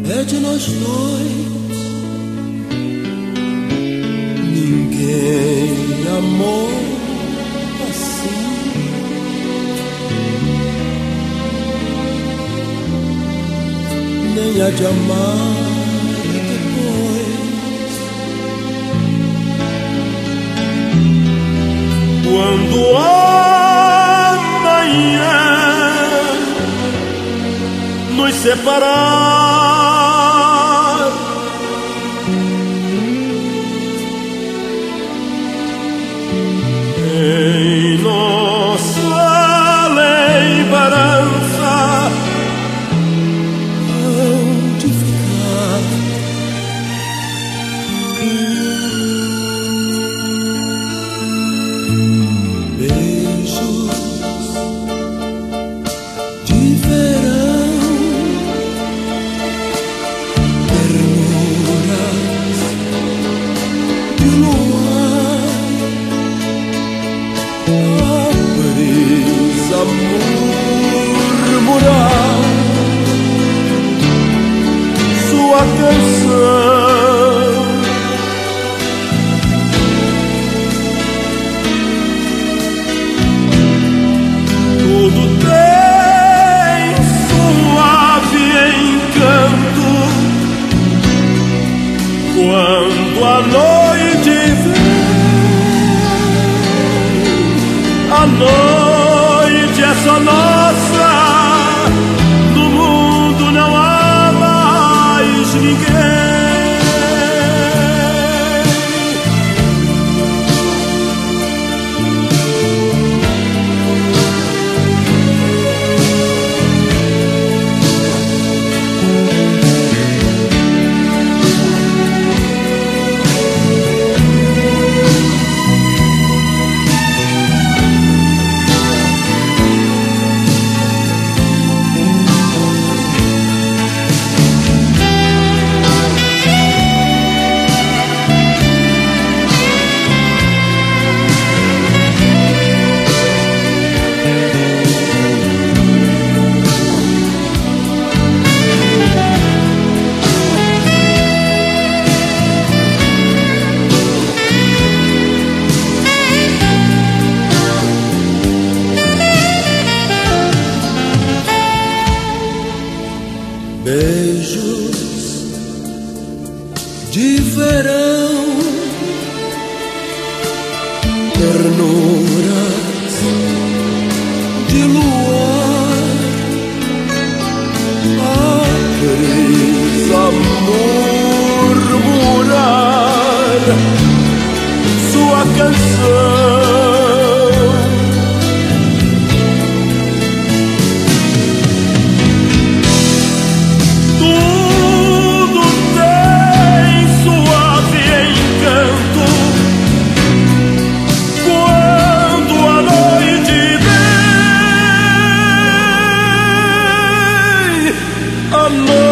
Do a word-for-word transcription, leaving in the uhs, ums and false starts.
é de nós dois. Ninguém amou assim. Nem há de amar depois. Quando amanhã nos separar, em nossa lembrança hão de ficar beijos de verão, ternuras de luar, a brisa murmurar sua canção. Tudo tem suave encanto quando a noite vem. A noite é só nossa, no mundo não há mais ninguém. Beijos de verão, ternuras de luar, a brisa murmurar sua canção. amor.